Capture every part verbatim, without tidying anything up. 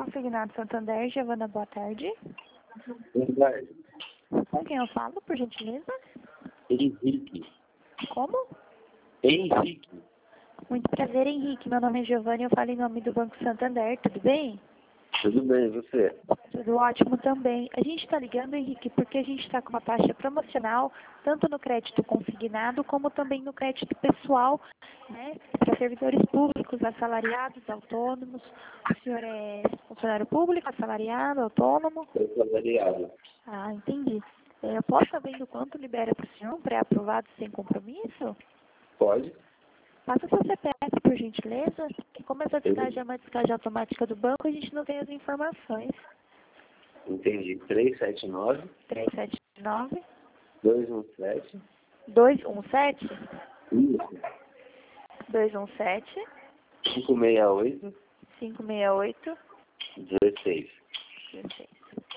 Consignado Santander, Giovana, boa tarde. Boa tarde. Com quem eu falo, por gentileza? Henrique. Como? Henrique. Muito prazer, Henrique. Meu nome é Giovana e eu falo em nome do Banco Santander, tudo bem? Tudo bem, e você? Tudo ótimo também. A gente está ligando, Henrique, porque a gente está com uma taxa promocional, tanto no crédito consignado, como também no crédito pessoal, né, para servidores públicos, assalariados, autônomos. O senhor é funcionário público, assalariado, autônomo? Sou salariado. Ah, entendi. É, eu posso saber do quanto libera para o senhor, pré-aprovado sem compromisso? Pode? Passa seu C P F, por gentileza. Que como essa descagem é uma descagem automática do banco, a gente não tem as informações. Entendi. três sete nove, três sete nove, dois um sete. dois um sete, Isso. dois um sete, cinco seis oito, cinco seis oito, dezesseis. dezesseis.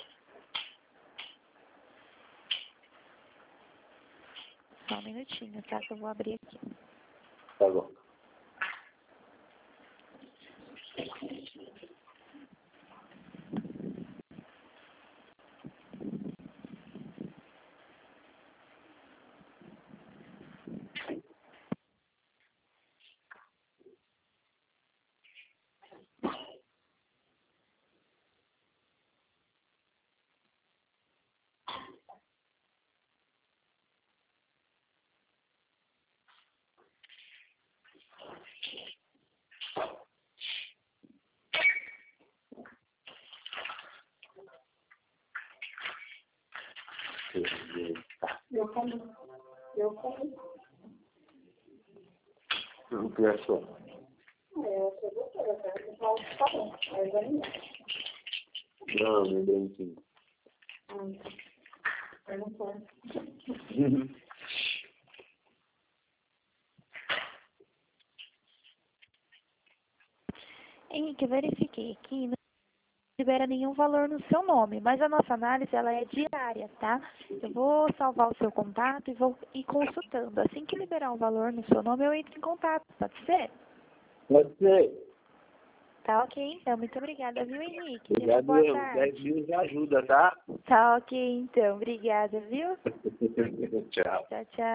Só um minutinho, tá? Que eu vou abrir aqui. Tá bom. Eu como. Eu como. O que é só? É, eu sou doutora, tá? Eu falo que tá bom, mas eu não. Não, não deu sim. Ah, eu não posso. Henrique, eu verifiquei aqui, não libera nenhum valor no seu nome, mas a nossa análise ela é diária, tá? Eu vou salvar o seu contato e vou ir consultando. Assim que liberar um valor no seu nome, eu entro em contato, pode ser? Pode ser. Tá ok, então. Muito obrigada, viu, Henrique? Tenha uma Obrigado, boa eu. tarde. dez mil já ajuda, tá? Tá ok, então. Obrigada, viu? Tchau. Tchau, tchau.